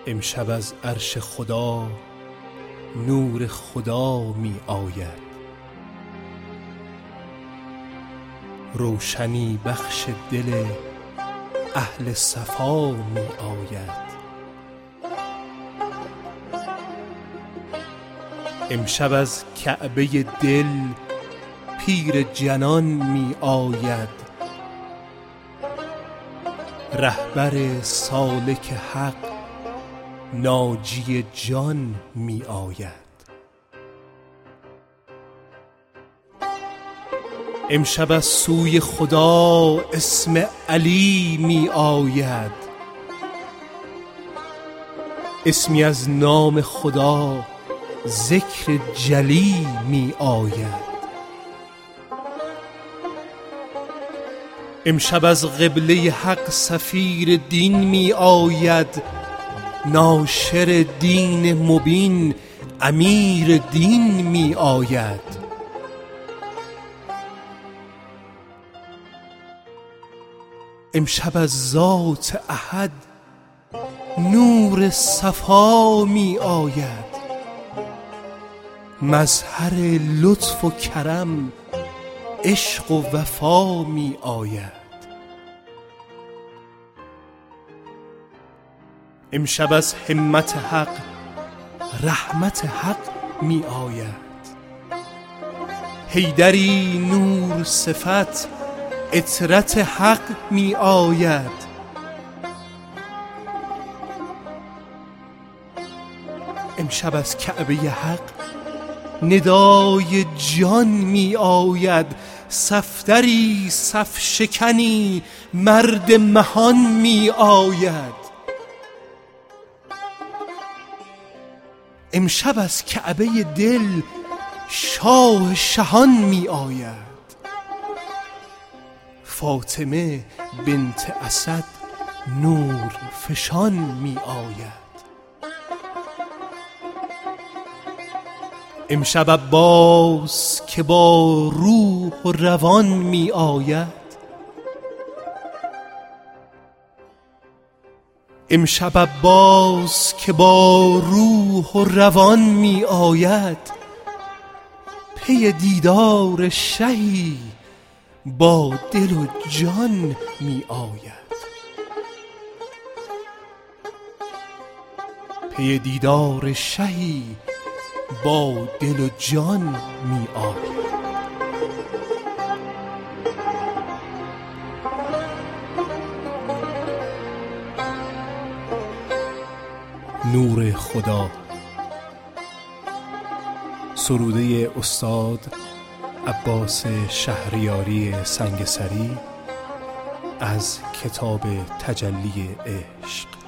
امشب از عرش خدا نور خدا می آید، روشنی بخش دل اهل صفا می آید. امشب از کعبه دل پیر جنان می آید، رهبر سالک حق ناجی جان می آید. امشب از سوی خدا اسم علی می آید، اسمی از نام خدا ذکر جلی می آید. امشب از قبله حق سفیر دین می آید، ناشر دین مبین امیر دین می آید. امشب از ذات احد نور صفا می آید، مظهر لطف و کرم عشق و وفا می آید. امشب از همت حق رحمت حق می آید، حیدری نور صفت عطرت حق می آید. امشب از کعبه حق ندای جان می آید، صفدری صف شکنی مرد مهان می آید. امشب از کعبه دل شاه شهان می آید، فاطمه بنت اسد نور فشان می آید. امشب عباس که با روح و روان می آید، امشب عباس که با روح و روان می آید، پی دیدار شهی با دل و جان می آید. پی دیدار شهی با دل و جان می آید. نور خدا. سروده استاد عباس شهریاری سنگسری از کتاب تجلی عشق.